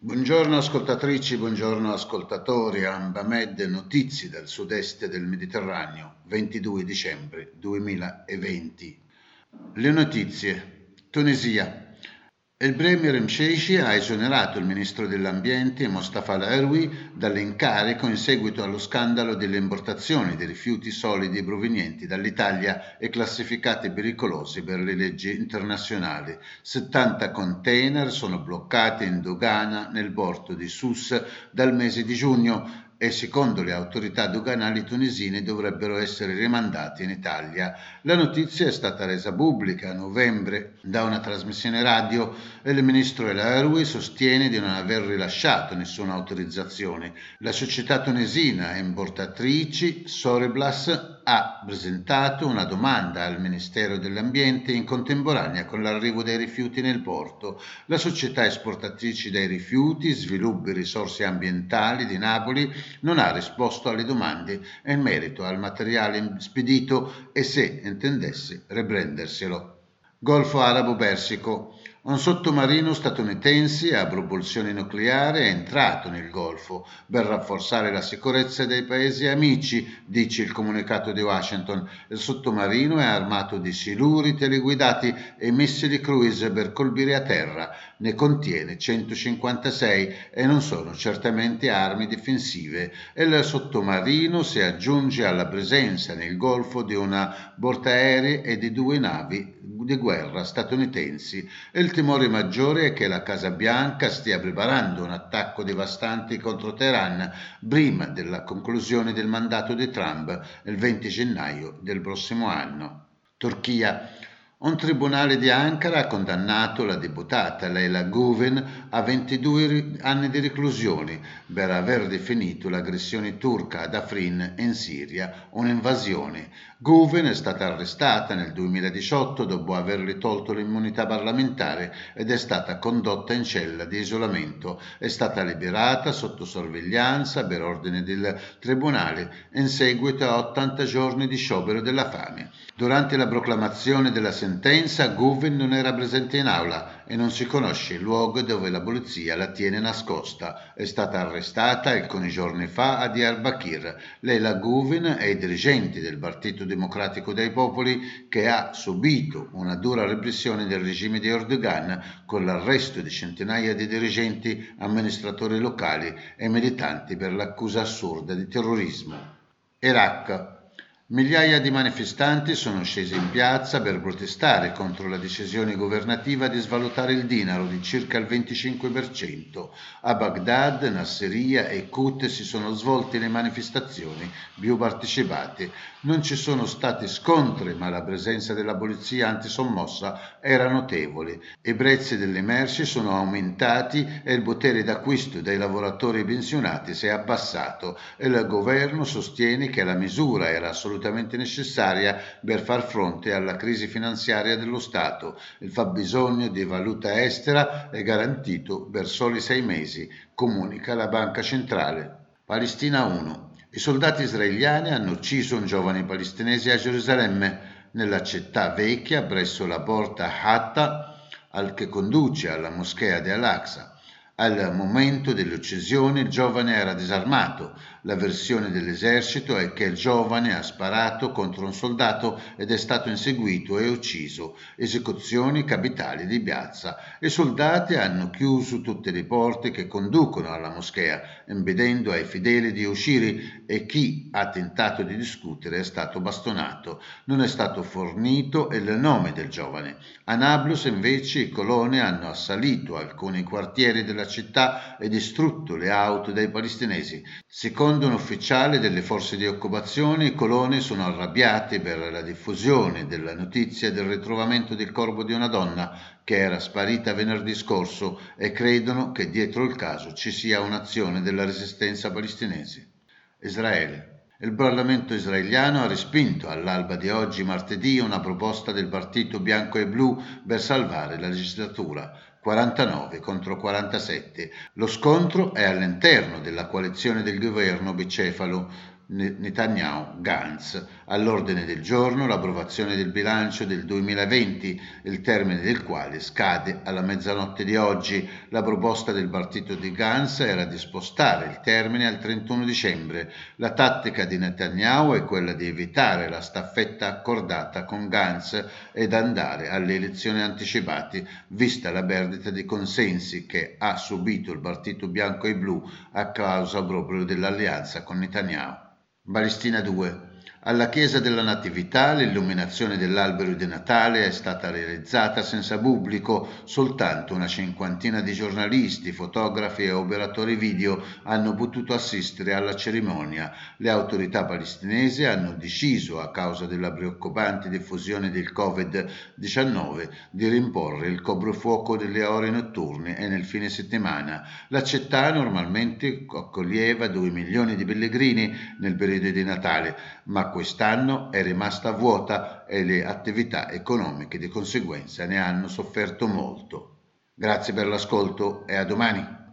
Buongiorno ascoltatrici, buongiorno ascoltatori. Ambamed, notizie dal sud-est del Mediterraneo, 22 dicembre 2020. Le notizie. Tunisia. Il premier Msheshi ha esonerato il ministro dell'ambiente Mostafa Al-Erwi dall'incarico in seguito allo scandalo delle importazioni di rifiuti solidi provenienti dall'Italia e classificati pericolosi per le leggi internazionali. 70 container sono bloccati in dogana nel porto di Sousse dal mese di giugno e secondo le autorità doganali tunisine dovrebbero essere rimandati in Italia. La notizia è stata resa pubblica a novembre da una trasmissione radio e il ministro El Aroui sostiene di non aver rilasciato nessuna autorizzazione. La società tunisina importatrici Soreblas ha presentato una domanda al Ministero dell'Ambiente in contemporanea con l'arrivo dei rifiuti nel porto. La società esportatrice dei rifiuti, Sviluppi e Risorse Ambientali di Napoli non ha risposto alle domande in merito al materiale spedito e se intendesse riprenderselo. Golfo Arabo Persico. Un sottomarino statunitense a propulsione nucleare è entrato nel Golfo per rafforzare la sicurezza dei paesi amici, dice il comunicato di Washington. Il sottomarino è armato di siluri teleguidati e missili cruise per colpire a terra. Ne contiene 156 e non sono certamente armi difensive. Il sottomarino si aggiunge alla presenza nel Golfo di una portaerei e di 2 navi di guerra statunitensi. Il timore maggiore è che la Casa Bianca stia preparando un attacco devastante contro Teheran prima della conclusione del mandato di Trump il 20 gennaio del prossimo anno. Turchia. Un tribunale di Ankara ha condannato la deputata Leyla Guven a 22 anni di reclusione per aver definito l'aggressione turca ad Afrin in Siria un'invasione. Guven è stata arrestata nel 2018 dopo averle tolto l'immunità parlamentare ed è stata condotta in cella di isolamento. È stata liberata sotto sorveglianza per ordine del tribunale in seguito a 80 giorni di sciopero della fame. Durante la proclamazione della sentenza, Guven non era presente in aula e non si conosce il luogo dove la polizia la tiene nascosta. È stata arrestata alcuni giorni fa a Diyarbakir. Leyla Guven è il dirigente del Partito Democratico dei Popoli che ha subito una dura repressione del regime di Erdogan con l'arresto di centinaia di dirigenti, amministratori locali e militanti per l'accusa assurda di terrorismo. Iraq. Migliaia di manifestanti sono scesi in piazza per protestare contro la decisione governativa di svalutare il dinaro di circa il 25%. A Baghdad, Nasiriyah e Kut si sono svolte le manifestazioni più partecipate. Non ci sono stati scontri, ma la presenza della polizia antisommossa era notevole. I prezzi delle merci sono aumentati e il potere d'acquisto dei lavoratori pensionati si è abbassato. Il governo sostiene che la misura era assolutamente necessaria per far fronte alla crisi finanziaria dello Stato. Il fabbisogno di valuta estera è garantito per soli 6 mesi, comunica la Banca Centrale. Palestina 1. I soldati israeliani hanno ucciso un giovane palestinese a Gerusalemme, nella città vecchia presso la porta Hatta che conduce alla moschea di Al-Aqsa. Al momento dell'uccisione il giovane era disarmato. La versione dell'esercito è che il giovane ha sparato contro un soldato ed è stato inseguito e ucciso. Esecuzioni capitali di piazza. I soldati hanno chiuso tutte le porte che conducono alla moschea, impedendo ai fedeli di uscire e chi ha tentato di discutere è stato bastonato. Non è stato fornito il nome del giovane. A Nablus invece i coloni hanno assalito alcuni quartieri della città e distrutto le auto dei palestinesi. Secondo un ufficiale delle forze di occupazione, i coloni sono arrabbiati per la diffusione della notizia del ritrovamento del corpo di una donna che era sparita venerdì scorso e credono che dietro il caso ci sia un'azione della resistenza palestinese. Israele. Il Parlamento israeliano ha respinto all'alba di oggi, martedì, una proposta del partito bianco e blu per salvare la legislatura. 49 contro 47. Lo scontro è all'interno della coalizione del governo bicefalo. Netanyahu, Gantz. All'ordine del giorno l'approvazione del bilancio del 2020, il termine del quale scade alla mezzanotte di oggi. La proposta del partito di Gantz era di spostare il termine al 31 dicembre. La tattica di Netanyahu è quella di evitare la staffetta accordata con Gantz ed andare alle elezioni anticipate, vista la perdita di consensi che ha subito il partito bianco e blu a causa proprio dell'alleanza con Netanyahu. Palestina 2. Alla chiesa della Natività l'illuminazione dell'albero di Natale è stata realizzata senza pubblico, soltanto una cinquantina di giornalisti, fotografi e operatori video hanno potuto assistere alla cerimonia. Le autorità palestinesi hanno deciso, a causa della preoccupante diffusione del Covid-19, di rimporre il coprifuoco delle ore notturne e nel fine settimana. La città normalmente accoglieva 2 milioni di pellegrini nel periodo di Natale, ma quest'anno è rimasta vuota e le attività economiche di conseguenza ne hanno sofferto molto. Grazie per l'ascolto e a domani.